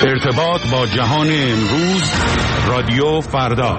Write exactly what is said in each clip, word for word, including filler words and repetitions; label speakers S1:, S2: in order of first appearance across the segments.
S1: ارتباط با جهان امروز، رادیو فردا.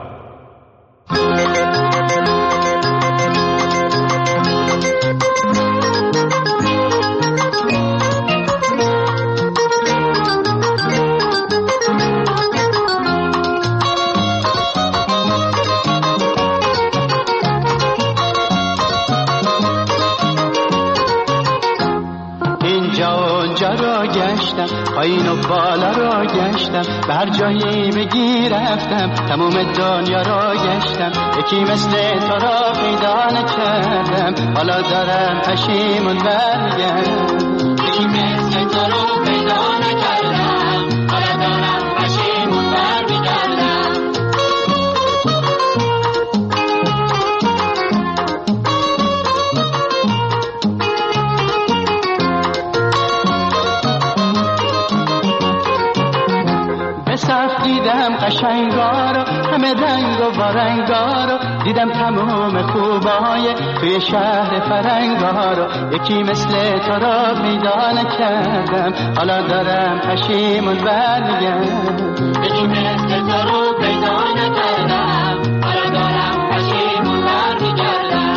S2: پایین و بالا را گشتم، به هر جایی بگی رفتم، تموم دنیا را گشتم، یکی مثل تو را پیدا نکردم، حالا دارم پشیمون برمیگردم. یکی مثل تو را پیدا نکردم، حالا دارم پشیمون برمیگردم. دیدم قشنگارو، همه رنگ و وارنگارو، دیدم تمام خوبای توی شهر فرنگارو، یکی مثل تو را پیدا نکردم، حالا دارم پشیمون برمیگردم. یکی مثل تو رو پیدا نکردم، حالا دارم پشیمون برمیگردم.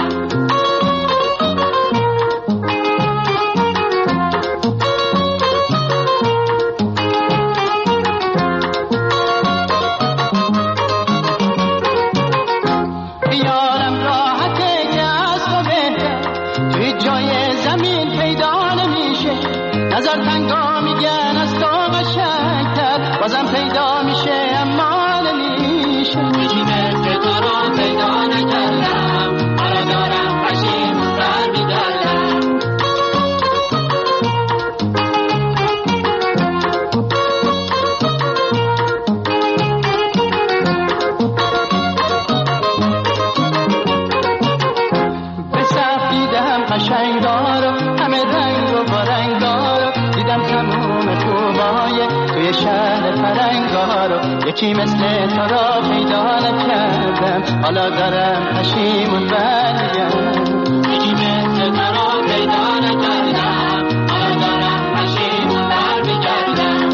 S2: نظر تنگا میگن از تو قشنگتر، بازم پیدا میشه اما نمیشه. یکی مثل تو رو پیدا نکردم، حالا دارم پشیمون برمیگردم. به صف دیدم قشنگارو، همه رنگ و وارنگارو، دیدم تموم خوبای توی شهر فرنگارو، یکی مثل تو را پیدا نکردم، حالا دارم پشیمون برمیگردم. یکی مثل تو را پیدا نکردم، حالا دارم پشیمون برمیگردم.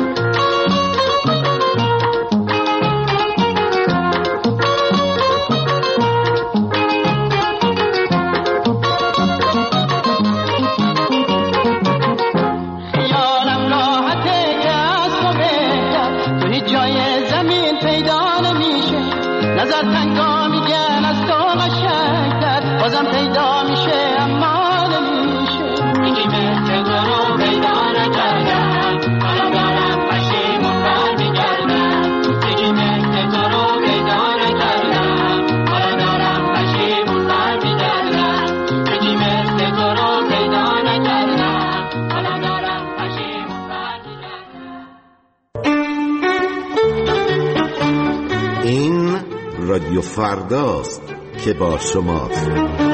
S2: نظر تنگا میگن از تو قشنگتر، بازم پیدا میشه اما نمیشه. یکی مثل تو رو پیدا نکردم، حالا دارم پشیمون برمیگردم. یکی مثل تو رو پیدا نکردم، حالا دارم پشیمون برمیگردم. یکی مثل تو رو پیدا نکردم، حالا دارم پشیمون برمیگردم.
S3: این رادیو فرداست که با شماست.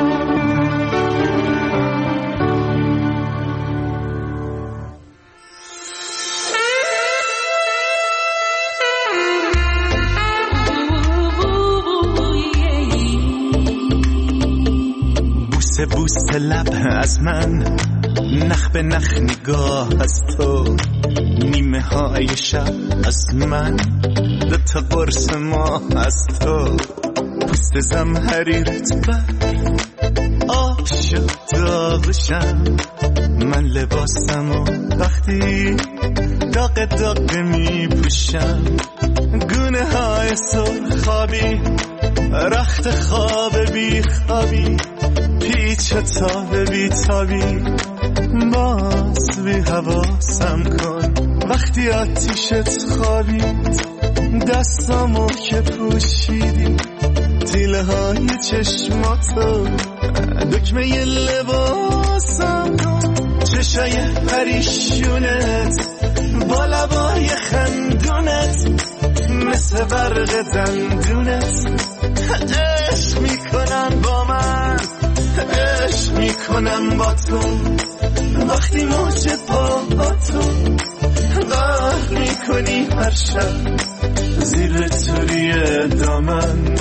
S4: بوسه بوسه لب از من، نخ به نخ نگاه از تو، نیمه های شب از من، دو تا قرص ماه از تو، پوست زمهریرت بر آب شد داغشم، من لباسم و وقتی داغ داغ می پوشم، گونه های سرخابی، رخت خواب بی خوابی، پیچ تاب بی تابی، باز بی حواسم کن وقتی آتیشت خوابید، دستامو که پوشیدی، تیله های چشماتو، دکمه ی لباسم کن، چشای پریشونت با لبای خندونت، مثل برق دندونت، عشق میکنم با من، عشق میکنم با تو، وقتی موج پاهاتو غرق میکنی هر شب زیر توری دامن.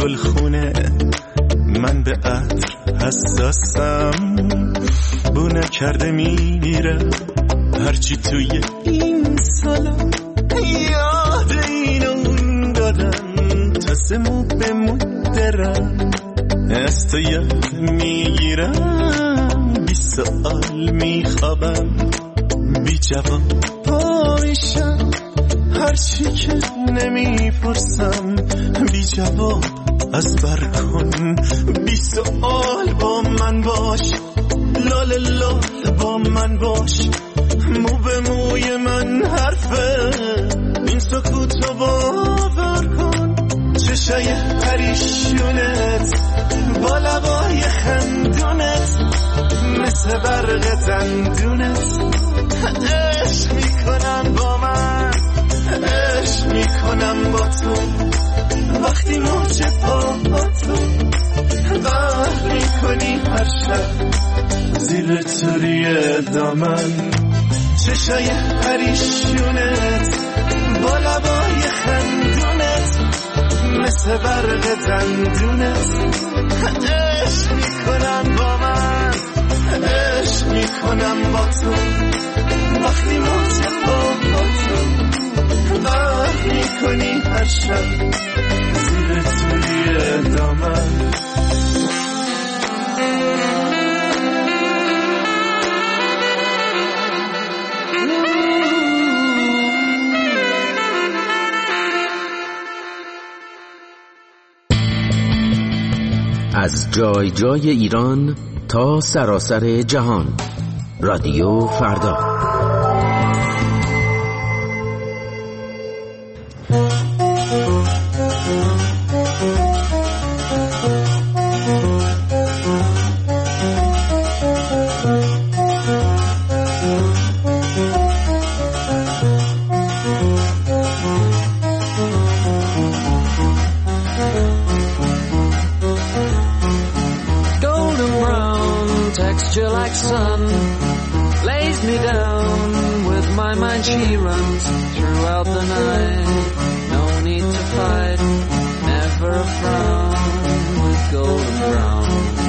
S4: گلخونه، من به عطر حساسم، بو نکرده میره هرچی توی این سالا. یاد این اون دادن تازه مو به مو درم، از تو یاد میگیرم، بی سؤال میخوابم، بی جواب پایشم، هرچی که نمیپرسم بی جواب از بر کن. بی سؤال با من باش، لال لال با من باش، مو به موی من حرفه، این سکوتو باور کن. چشای پریشونت با لبای خندونت، مثل برق دندونت، عشق میکنم با من، عشق میکنم با تو، وقتی موج پاهاتو غرق میکنی هر شب زیر توری دامن. چشای پریشونت با لبای خندونت، مثل برق دندونت، عشق میکنم با من، عشق میکنم با تو، وقتی موج پاهاتو غرق میکنی هر شب زیر توی دامن.
S5: از جای جای ایران تا سراسر جهان، رادیو فردا.
S6: Texture like sun lays me down. With my mind she runs throughout the night. No need to fight, never a frown. With golden brown,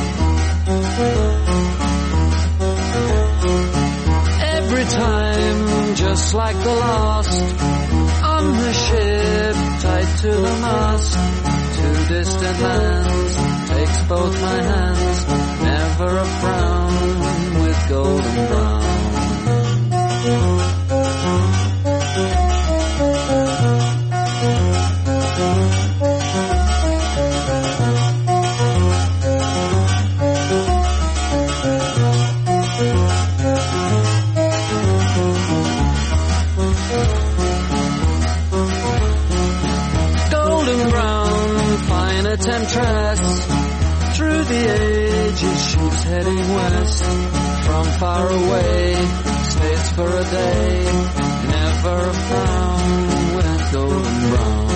S6: every time just like the last. On the ship tied to the mast, to distant lands takes both my hands. Never a frown with golden brown. Golden brown, fine a temptress. Through the ages she's heading west. From far away, stays for a day. Never a frown with golden brown.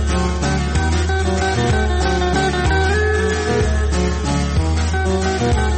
S6: Thank you.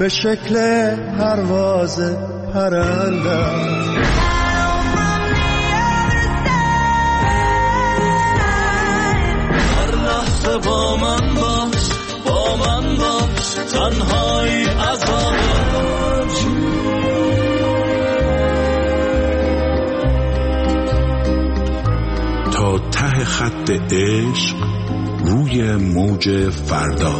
S4: به شکل پرواز پرندم. هر لحظه با من باش، با من باش، تنهایی عذاب
S1: تا ته خط عشق روی موج فردا.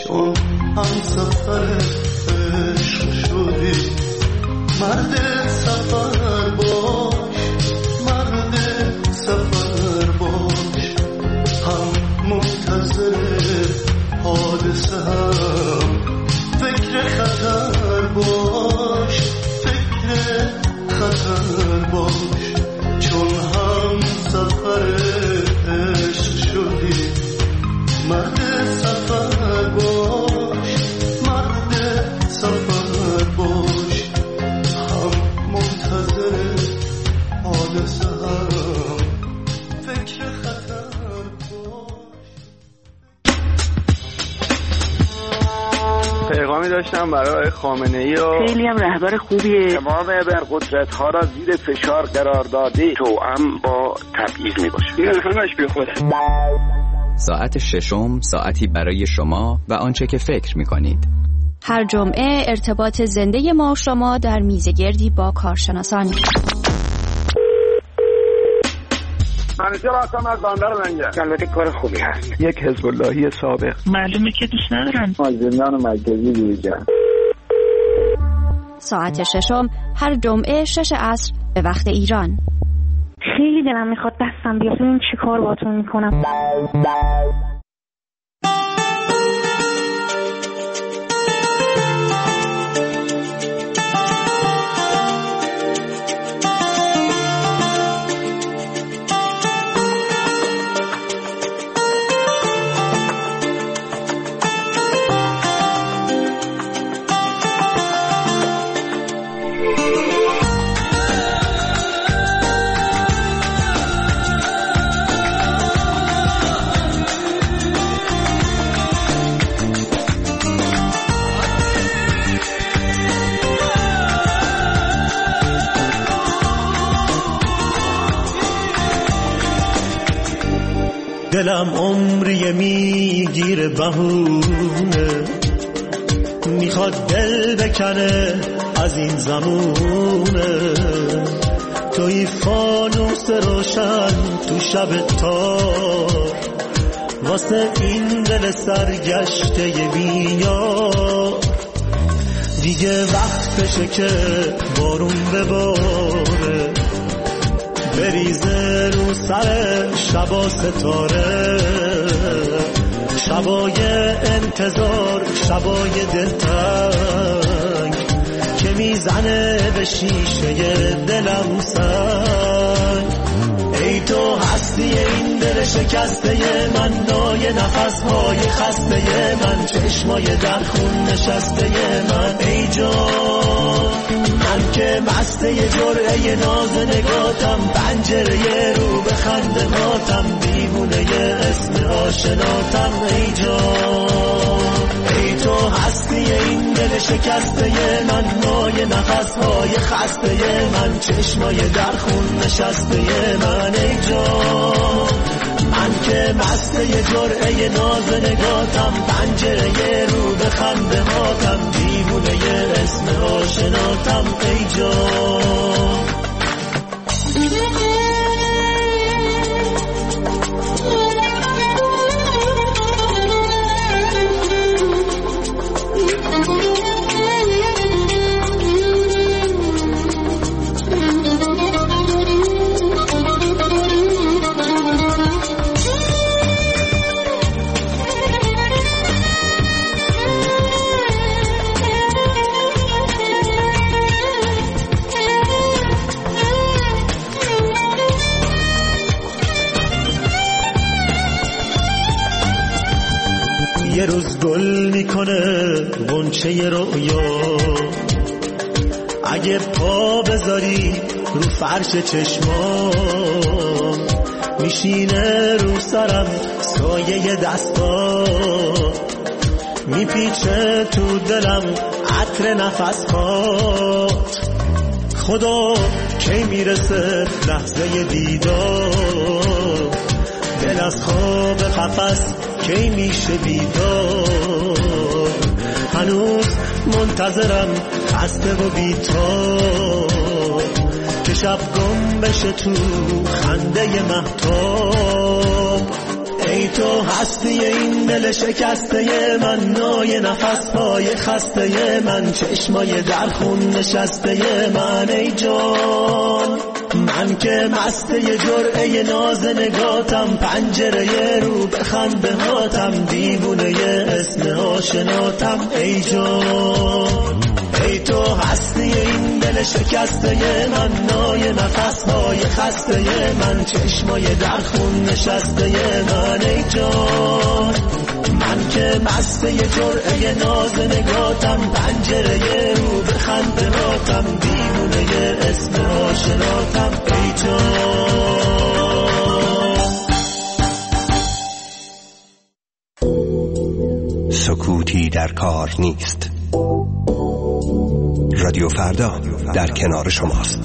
S7: چون هم سفر عشق شدی مرد سفر باش مرد سفر باش هم منتظر حادثه هم فکر خطر باش فکر خطر باش چون هم سفر عشق شدی مرد سفر باش مرد سفر باش هم منتظر حادثه هم فکر خطر باش.
S8: پیغامی داشتم برای خامنه‌ای و
S9: خیلی هم رهبر خوبیه.
S8: تمام ابرقدرت‌ها را زیر فشار قرار داده توأم با تبعیض میباشه. این همش بی خوده.
S10: ساعت ششم ساعتی برای شما و آنچه که فکر می‌کنید.
S11: هر جمعه ارتباط زنده ما و شما در میزگردی با کارشناسان.
S8: منیجر هستم از بندر لنگر. البته کار خوبی هست. یک حزب اللهی سابق.
S9: معلومه که دوست ندارن.
S8: از زندان مرکزی بیرون.
S11: ساعت ششم هر جمعه شش عصر به وقت ایران.
S9: خیلی دلم میخواد دستم بیاد ببین چی کار باهاتون میکنم.
S7: دلم عمری میگیره بهونه میخواد دل بکنه از این زمونه توی فانوس روشن تو شب تار واسه این دل سرگشته بیار دیگه وقتشه که بارون بباره بریزه رو سر شبا ستاره شبای انتظار شبای دلتنگ که میزنه به شیشه دلم سنگ ای تو هستی این دل شکسته من نای نفسهای خسته من چشمای در خون نشسته من ای جان من که مسته جرعه ناز نگاتم پنجره رو به خنده ماتم دیوونه اسم آشناتم ای جان ای تو هستی این دل شکسته من نای نفسهای خسته من چشمای در خون نشسته من ای جان من که مسته جرعه ناز نگاتم پنجره رو به خنده ماتم دیوونه اسم آشناتم ای جان یه روز گل میکنه غنچه رویا اگه پا بذاری رو فرش چشمام میشینه رو سرم سایه دستا میپیچه تو دلم عطر نفسات خدا کی میرسه لحظه دیدار دل از خواب قفس کی میشه بیدار هنوز منتظرم خسته و بی‌تاب که شب گم بشه تو خنده مهتاب ای تو هستی این دل شکسته من، نای نفس‌های خسته من، چشمای در خون نشسته من. ای جان من که مسته جرعه ناز نگاتم، پنجره رو بخند به هاتم، دیوونه اسم آشناتم. ای جان ای تو هستی این دل شکسته من، نای نفس‌های خسته من، چشمای در خون نشسته من. ای جان من که مسته جرعه ناز نگاتم، پنجره رو بخند به هاتم، دیوونه اسم آشناتم. ای جان
S12: سکوتی در کار نیست. رادیو فردا در کنار شماست.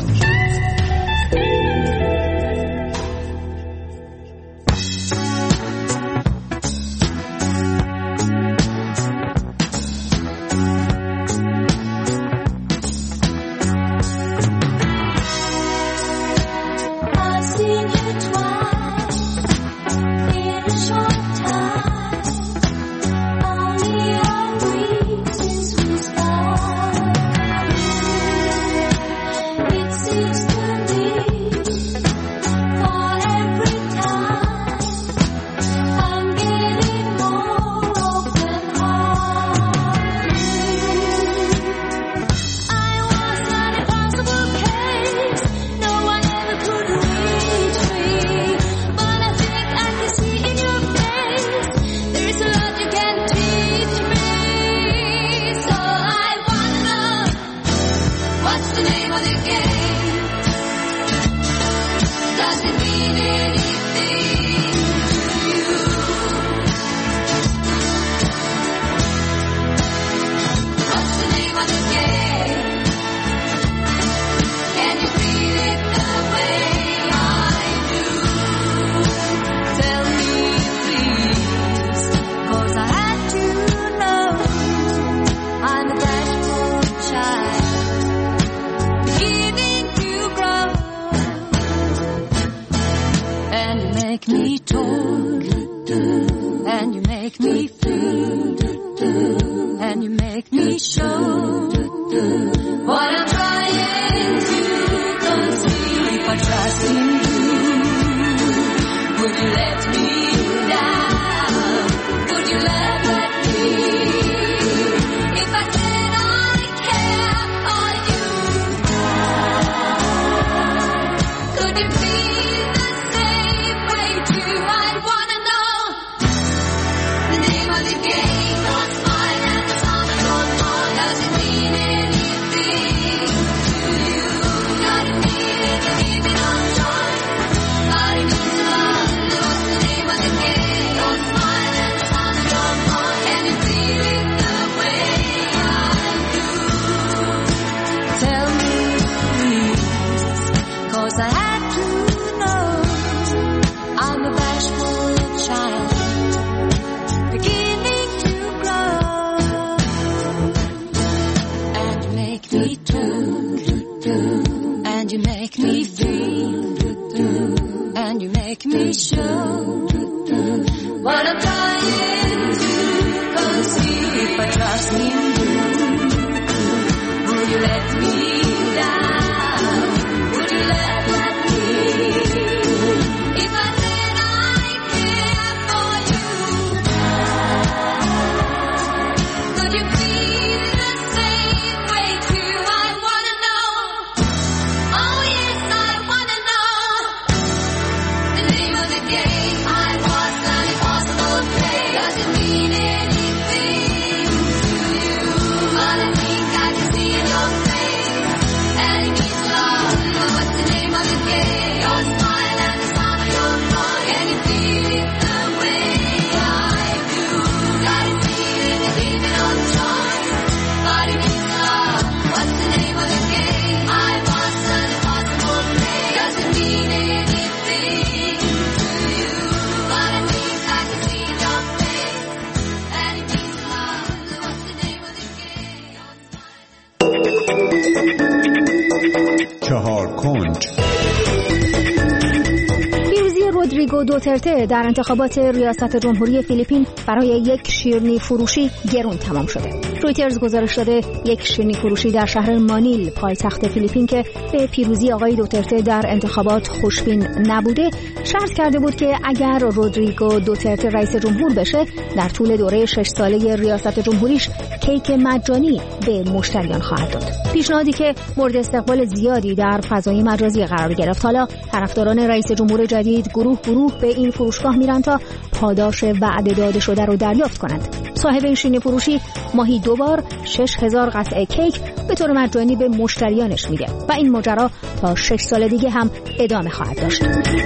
S13: رودریگو دوترته در انتخابات ریاست جمهوری فیلیپین برای یک شیرینی فروشی گرون تمام شده. رویترز گزارش داده یک شیرینی فروشی در شهر مانیل پایتخت فیلیپین که به پیروزی آقای دوترته در انتخابات خوشبین نبوده شرط کرده بود که اگر رودریگو دوترته رئیس جمهور بشه در طول دوره شش ساله ریاست جمهوریش کیک مجانی به مشتریان خواهد داد. پیشنهادی که مورد استقبال زیادی در فضای مجازی قرار گرفت. حالا طرفداران رئیس جمهور جدید گروه گروه به این فروشگاه میرن تا پاداش وعده داده شده رو دریافت کنند. صاحب این شیرینی فروشی ماهی دو بار شش هزار قطعه کیک به طور مجانی به مشتریانش میده و این ماجرا تا شش سال دیگه هم ادامه خواهد داشت.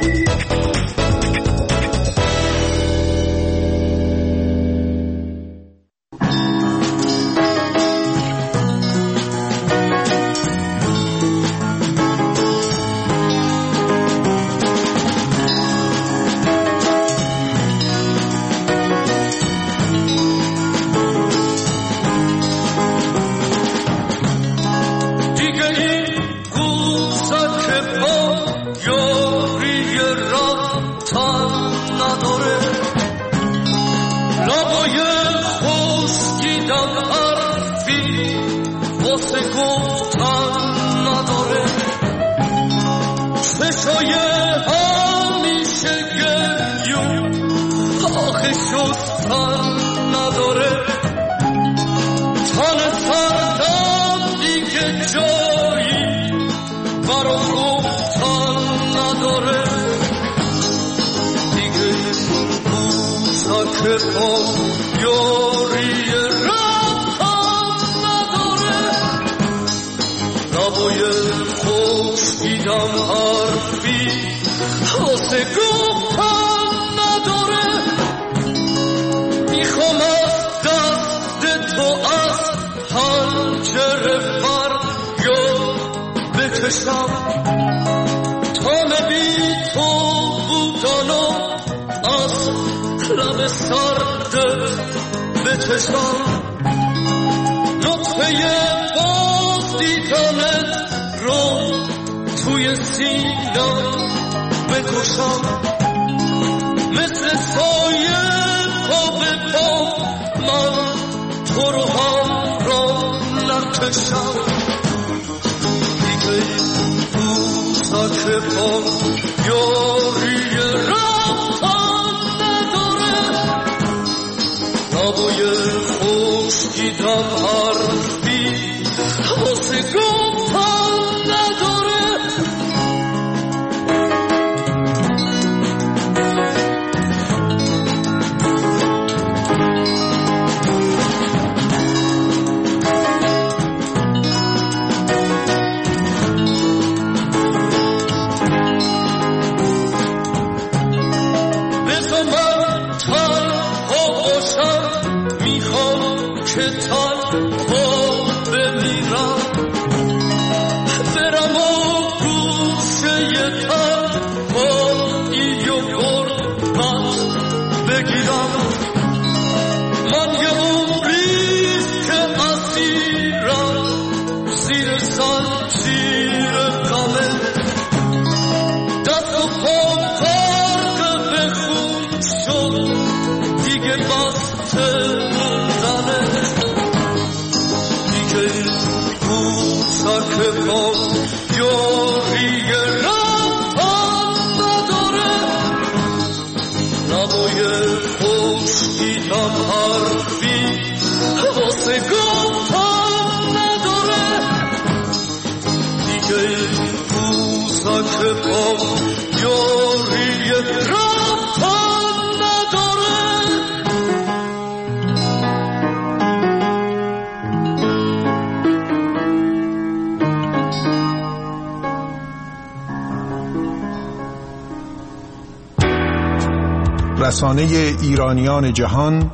S14: رسانه ایرانیان جهان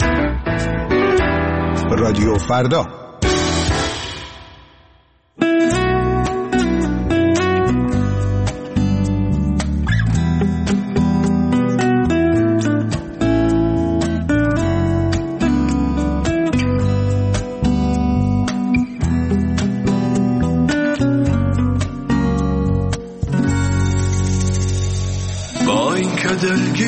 S14: رادیو فردا.
S4: با این که دل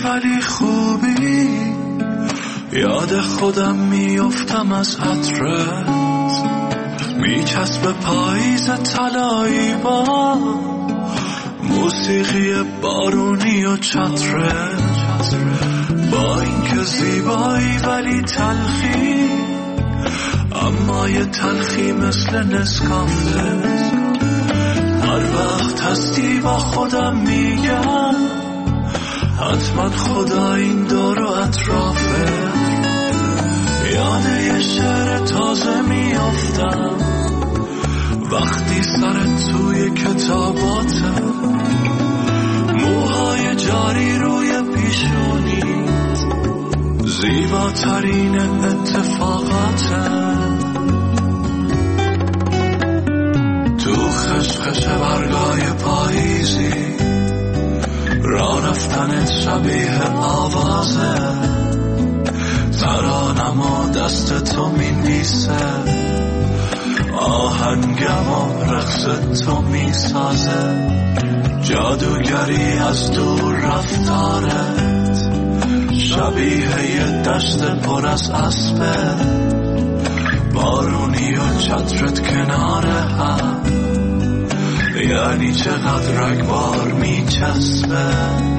S4: ولی خوبی، یاد خودم میافتم از عطرت، میچسب پاییز طلایی با موسیقی بارونی و چترت، با اینکه زیبایی ولی تلخی، اما یه تلخی مثل نسکافه. هر وقت هستی با خودم میگم حتما خدا این دور و اطرافه. یاد یه شعر تازه میافتم وقتی سرت توی کتاباته، موهای جاری روی پیشونی، زیباترین اتفاقاته. تو خشخش برگای پاییزی، راه رفتنت شبیه آوازه، ترانم و دست تو می‌نویسه، آهنگم و رقص تو میسازه. جادوگری از دور رفتارت، شبیه یه دشت پر از اسبه، بارونی و چترت کنار هم، یعنی چقدر رگبار میچسبه.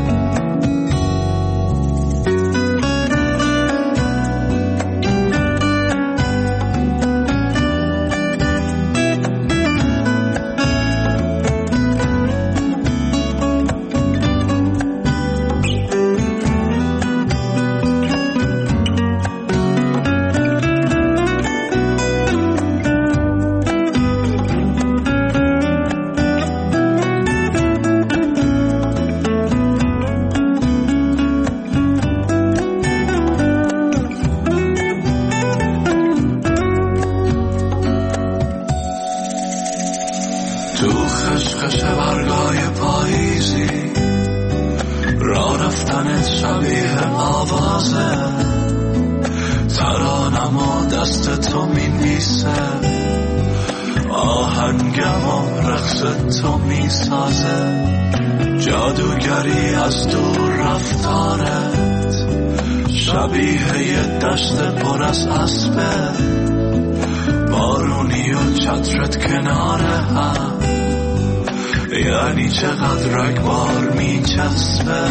S4: جادوگری از دور رفتارت، شبیه یه دشت پر از اسبه، بارونی و چترت کنار هم، یعنی چقدر رگبار میچسبه.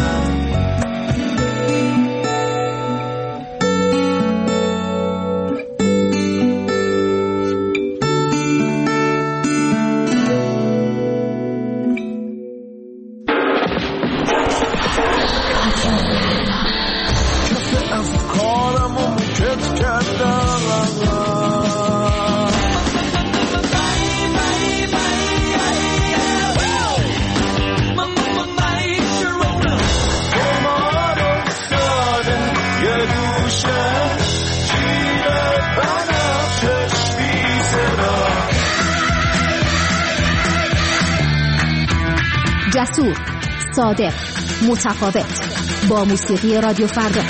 S13: جسور، صادق، متفاوت، با موسیقی رادیو فردا.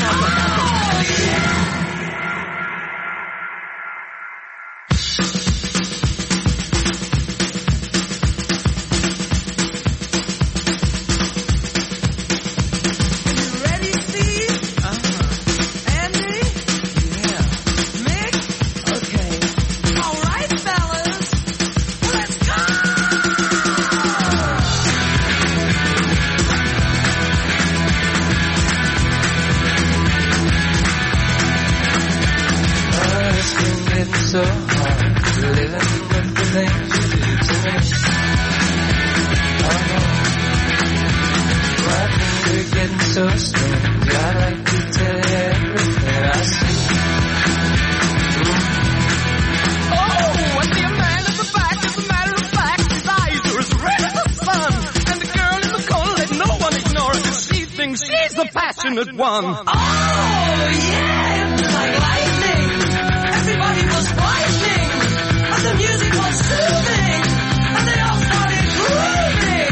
S15: One. Oh, yeah, it was like lightning. Everybody was frightening, and the music was soothing, and they all started grooving.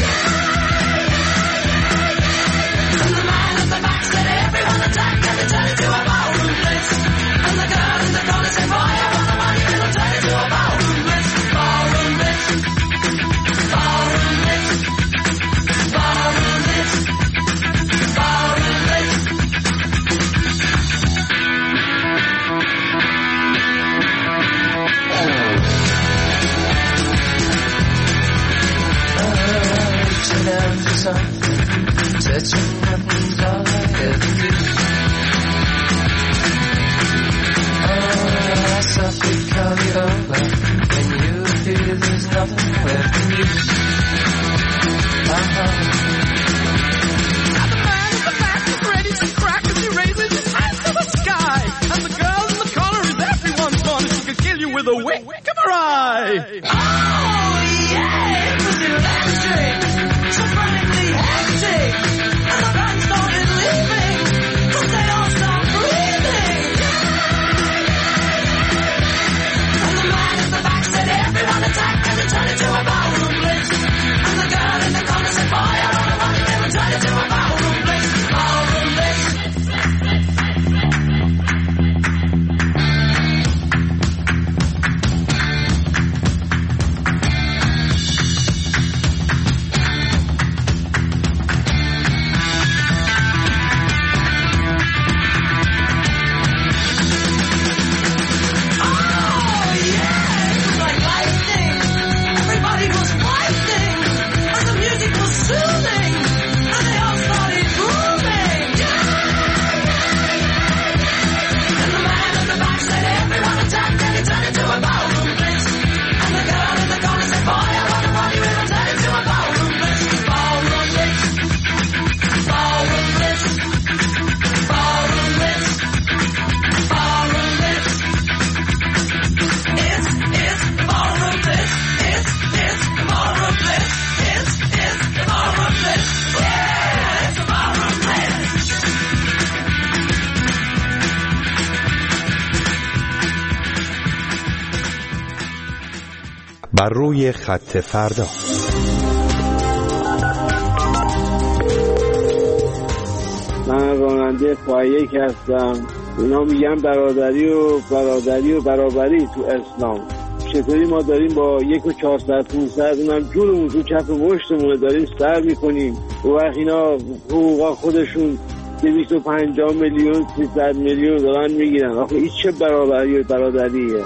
S15: And the man at the back said, everyone attack, and they turned it to a ballroom blitz. And the girl in the corner said, fire on the money, and they'll turn it to a ballroom blitz. Ballroom blitz. Ballroom blitz. Ballroom blitz. Ballroom blitz.
S6: something, touching nothing's all I ever do. Oh, I softly call it over when you feel there's nothing left in you. Uh-huh. Now the man in the back is ready to crack as he raises his hands to the sky, and the girl in the corner is everyone's corner. She could kill you with a wink of her eye. Oh yeah, it was electric, so frantically hectic, and the band started leaving, 'cause they all stopped breathing. And the man in the back said everyone attack, and it turned into a ballroom blitz. And the girl in the corner said fire on the one, and it turned into a ballroom blitz, ballroom blitz.
S12: بر روی خط فردا.
S8: من راننده پایک هستم. اینا میگن برادری و برادری و برابری تو اسلام. چطوری ما داریم با یک و چهارصد پونصد اونم جونمون تو چپ مشتمون داریم سر میکنیم و وقت اینا حقوقا خودشون دویست و پنجاه میلیون سیصد میلیون دارن میگیرن. آخه این چه برابری و برادریه؟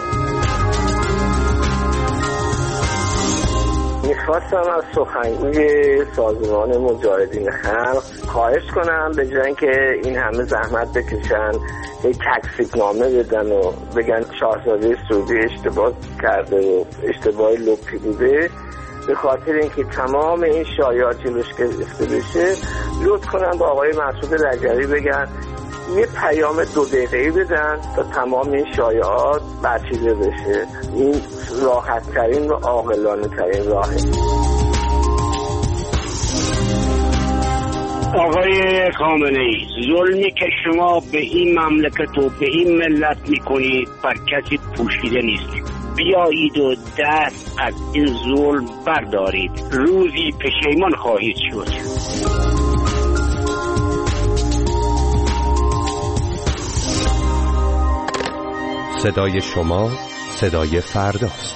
S16: میخواستم از سخنگوی سازمان مجاهدین خلق خواهش کنم به جای اینکه این همه زحمت بکشن یک تکسیبنامه بدن و بگن شاهزاده سعودی اشتباه کرده و اشتباه لپی بوده، به خاطر اینکه تمام این شایعات جلوش گرفته بشه لطف کنن با آقای مسعود رجبی بگن یه پیام دو دقیقه‌ای بدن تا تمام این شایعات برچیده بشه. این راحت ترین و عاقلانه ترین راهه.
S8: آقای خامنه‌ای، ظلمی که شما به این مملکت و به این ملت میکنید بر کسی پوشیده نیست. بیایید و دست از این ظلم بردارید، روزی پشیمان خواهید شد.
S12: صدای شما صدای فرداست.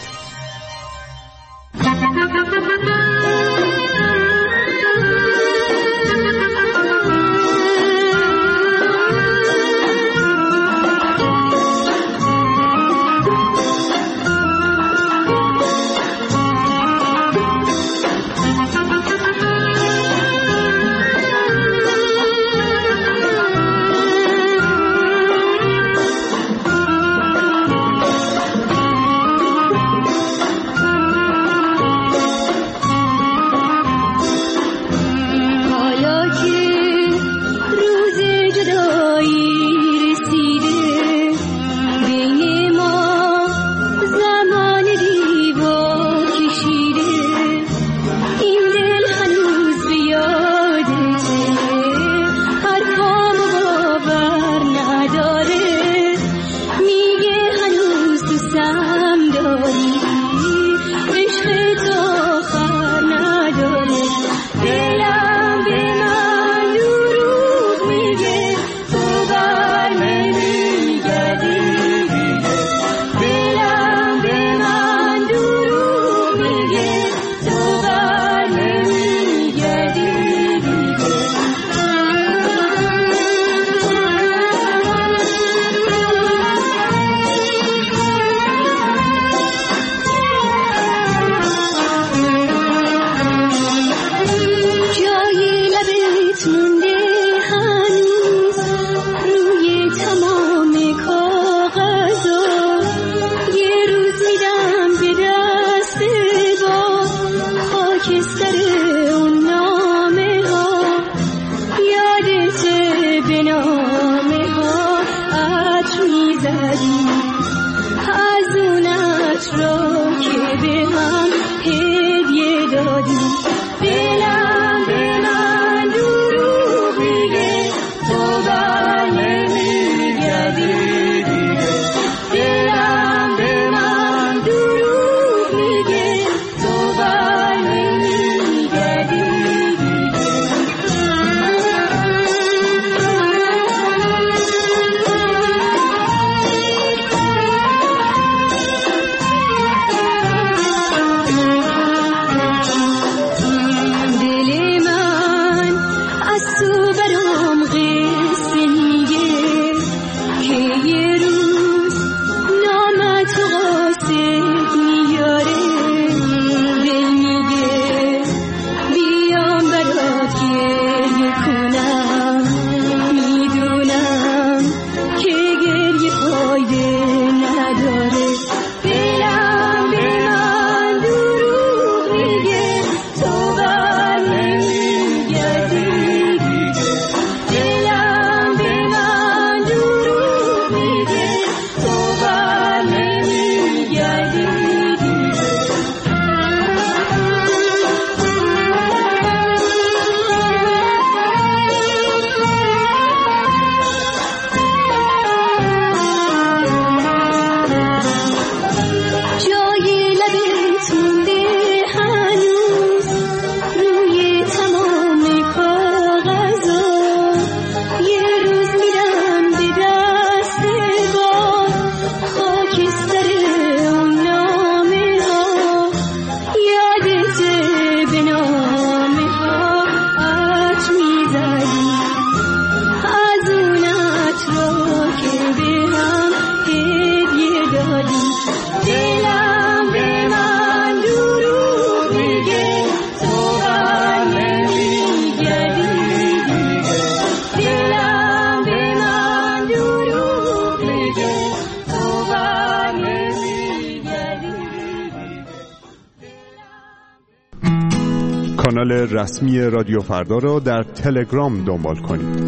S17: کانال رسمی رادیو فردا را در تلگرام دنبال کنید.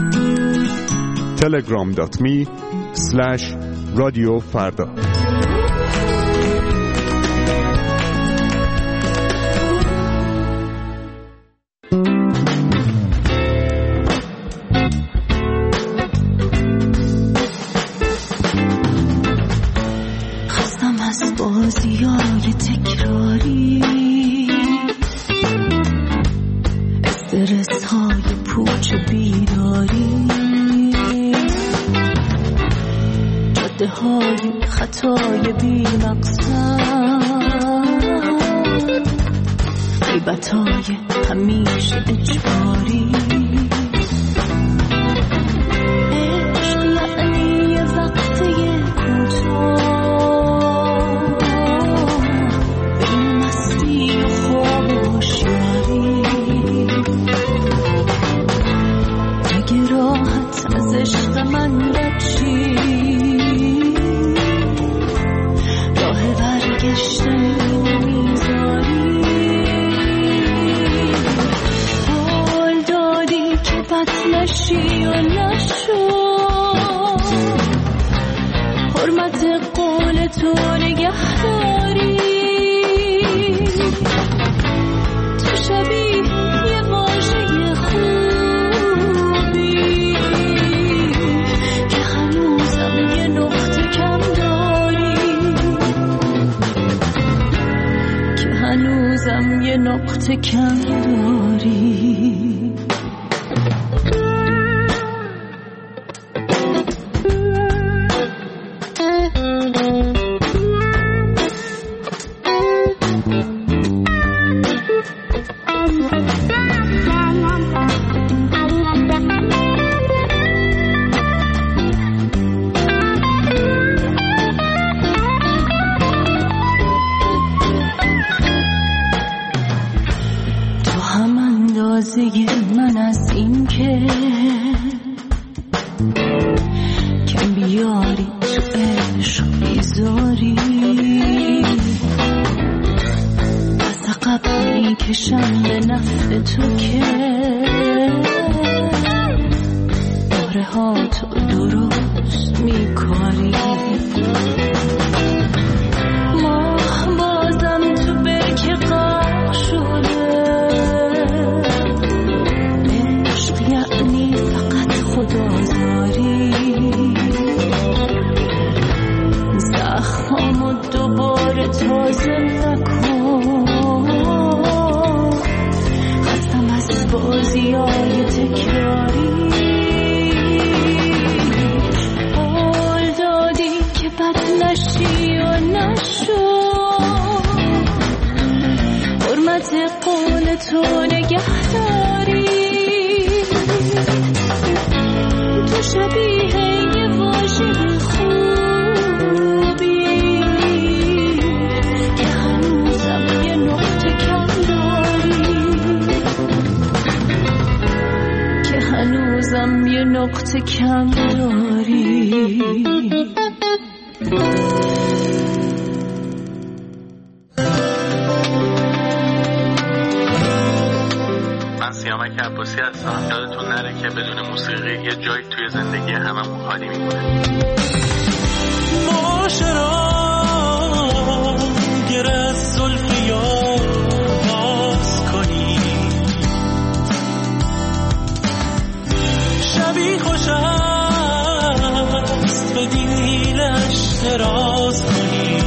S17: تلگرام دات می اسلش رادیو فردا.
S18: خستم از بازیای تکراری، استرس های پوچ بیداری، جاده های خطای بی مقصد، غیبت های همیشه اجباری. عشق یعنی یه وقته کوتاه، این مستی و خواب و هوشیاری. اگه راحت از عشق من بچی، راه برگشت نمیذاری. حال دادی که بد نشی و نشو، حرمت قول تو نگهداری. تو شبیه یه واژه خوبی که هنوزم یه نقطه کم داری، که هنوزم یه نقطه کم داری. من از این که کم بیاری تو عشق بیزاری، از عقب میکشم به نفع تو که باره ها تو درست میکاری. ماه بازم تو برکه غرق شده، یعنی فقط خدازاری. زخمامو دوباره تازه نکن، خستم از بازیای تکراری. حال دادی که بد نشی و نشو، حرمت قول تو نگهداری. تو شبیه یه واژه خوبی که هنوزم یه نقطه کم داری، که هنوزم یه نقطه کم داری.
S19: من سیامک عباسی هستم. یادتون نره که بدون موسیقی یه جایی توی زندگی هممون خالی میمونه.
S7: معاشران گره از زلف یار باز کنی، شبی خوش است به دیلش دراز کنی.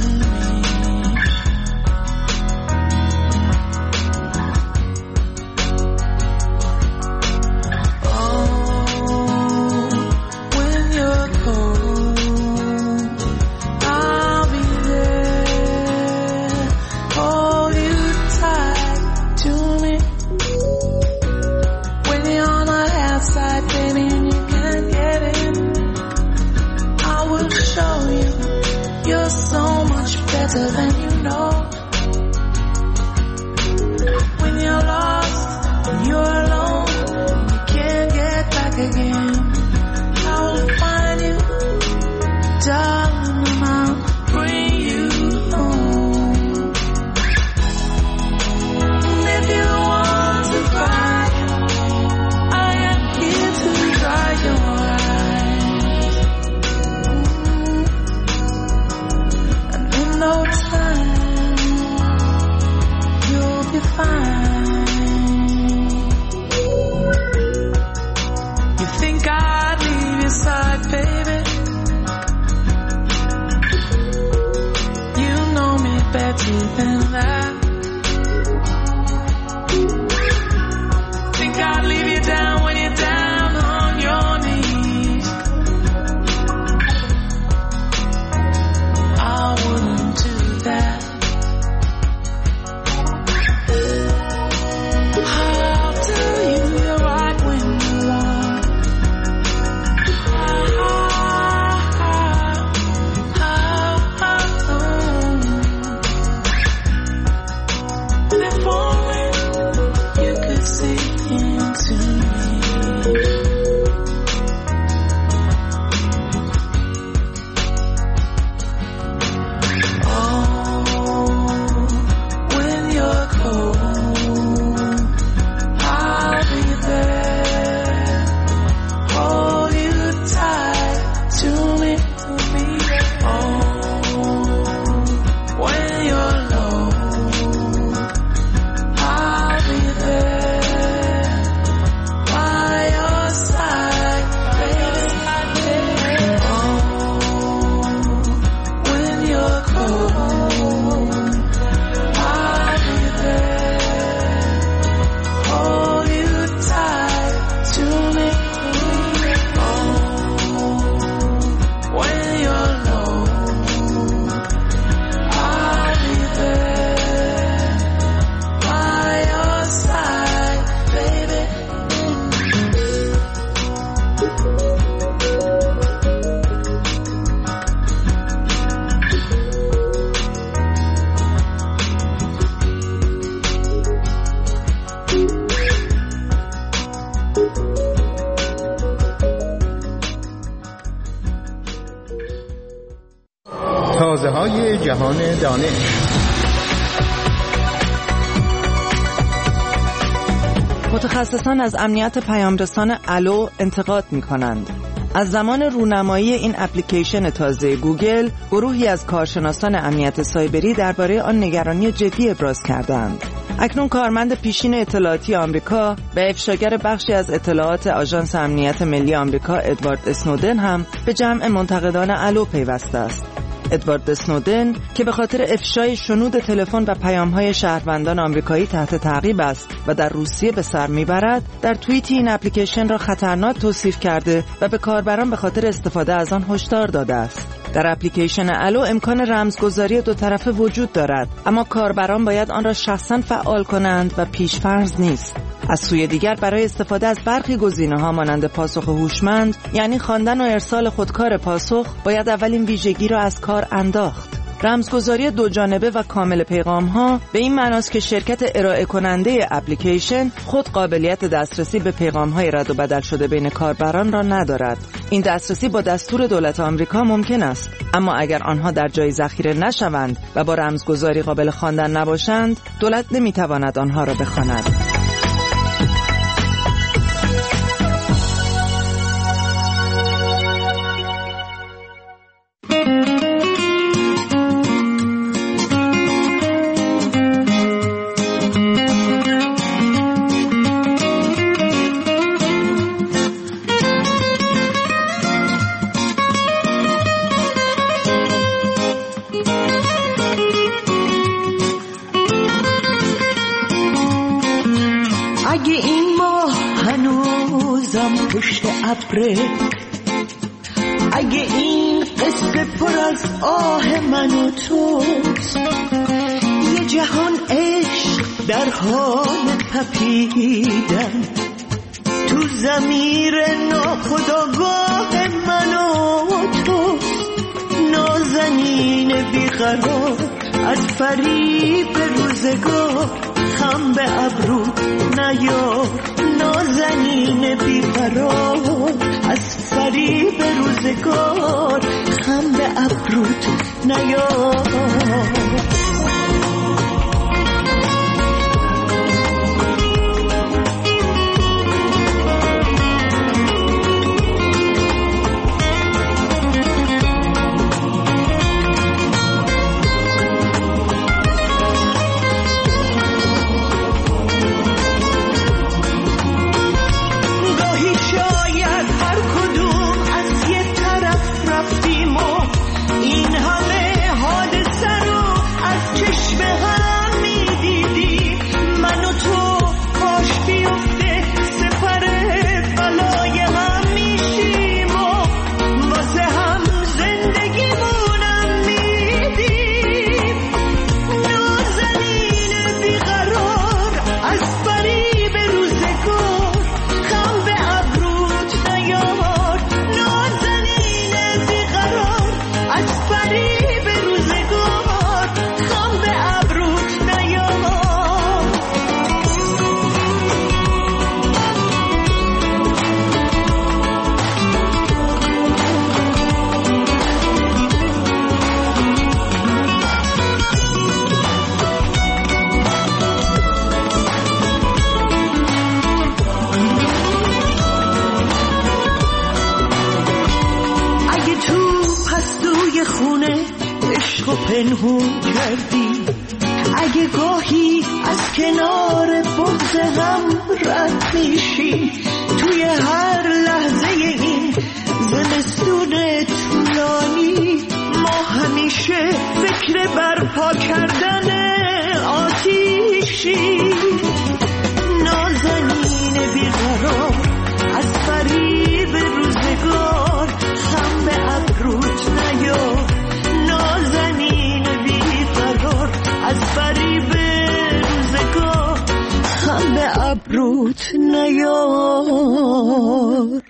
S14: تازه‌های جهان دانش.
S20: متخصصان از امنیت پیامرسان الو انتقاد می‌کنند. از زمان رونمایی این اپلیکیشن تازه گوگل، گروهی از کارشناسان امنیت سایبری درباره آن نگرانی جدی ابراز کردند. اکنون کارمند پیشین اطلاعاتی آمریکا و افشاگر بخشی از اطلاعات آژانس امنیت ملی آمریکا ادوارد اسنودن هم به جمع منتقدان الو پیوسته است. ادوارد اسنودن که به خاطر افشای شنود تلفن و پیام‌های شهروندان آمریکایی تحت تعقیب است و در روسیه به سر میبرد، در توییتی این اپلیکیشن را خطرناک توصیف کرده و به کاربران به خاطر استفاده از آن هشدار داده است. در اپلیکیشن الو امکان رمزگذاری دو طرفه وجود دارد، اما کاربران باید آن را شخصاً فعال کنند و پیش‌فرض نیست. از سوی دیگر برای استفاده از برخی گزینه‌ها مانند پاسخ هوشمند، یعنی خواندن و ارسال خودکار پاسخ، باید اول این ویژگی را از کار انداخت. رمزگذاری دو جانبه و کامل پیغام‌ها به این معناست که شرکت ارائه کننده اپلیکیشن خود قابلیت دسترسی به پیغام‌های رد و بدل شده بین کاربران را ندارد. این دسترسی با دستور دولت آمریکا ممکن است، اما اگر آنها در جای ذخیره نشوند و با رمزگذاری قابل خواندن نباشند، دولت نمی‌تواند آنها را بخواند.
S7: میرم پشت ابره. اگه این قصه پر از آه من و توست، یه جهان عشق در حال تپیدن تو ضمیر ناخودآگاه من و توست. نازنین بیقرار از فریب روزگار، خم به ابرو نیار. نازنین بیقرار از فریب روزگار، خم به ابروت نیار. پنهون کردی، اگه گاهی از کنار بغض هم رد میشی، توی هر لحظه این زمستون طولانی ما همیشه فکر برپا کردن آتیشی. نازنین بیقرار از فریب روزگار، خم به ابروت نیار. نازنین بیقرار از فریب روزگار، خم به ابروت نیار.